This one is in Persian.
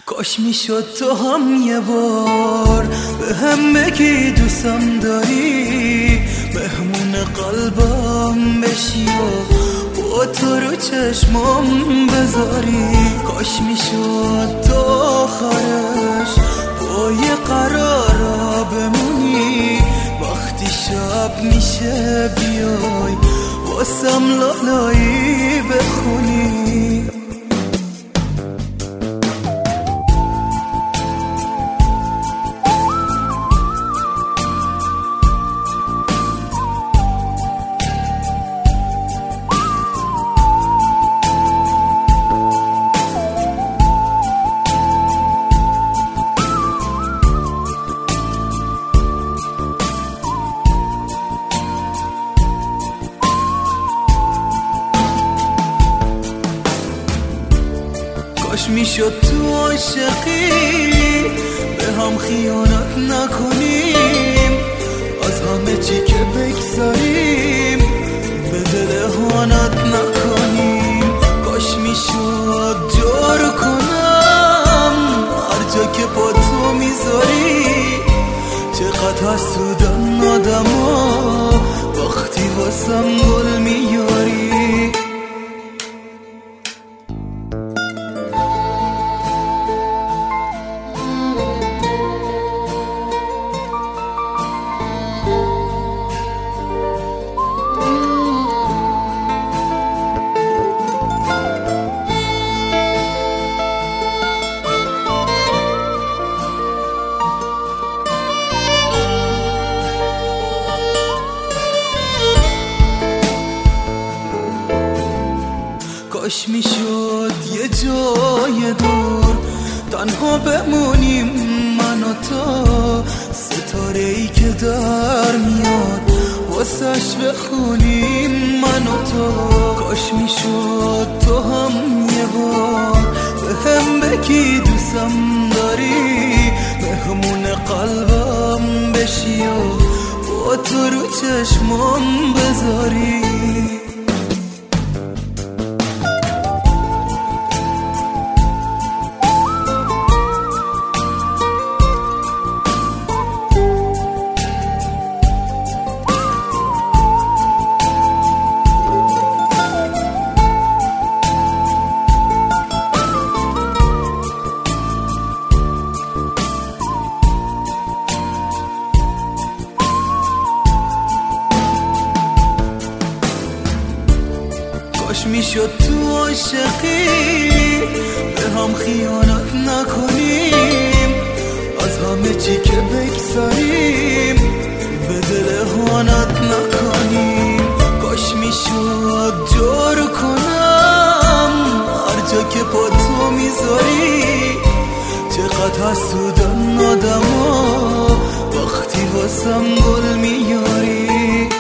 کاش میشد تو هم یه بار به هم بگی دوستم داری، مهمون قلبم بشی و با تو رو چشمم بذاری. کاش میشد تو آخرش با یه قرارا بمونی، وقتی شب میشه بیای واسم لالایی بخونی. کاش میشد تو عاشقی به هم خیانت نکنیم، از همه چی که بگذاریم به دل هانت نکنیم. کاش میشد جور کنم هر جا که با تو میذاری، چقدر حسودن آدما وقتی واسم گل میاری. کاش میشد یه جای دور تنها بمونیم من و تو، ستاره ای که در میاد واسش بخونیم من و تو. کاش میشد تو هم یه بار به هم بگی دوستم داری، مهمون قلبم بشی و با تو رو چشمم بذاری. کاش میشد تو عاشقی به هم خیانت نکنیم، از همه چی که بگذاریم به دل هانت نکنیم. کاش میشد جور کنم هر جا که با تو میذاری، چقدر حسودن آدما وقتی واسم گل میاری.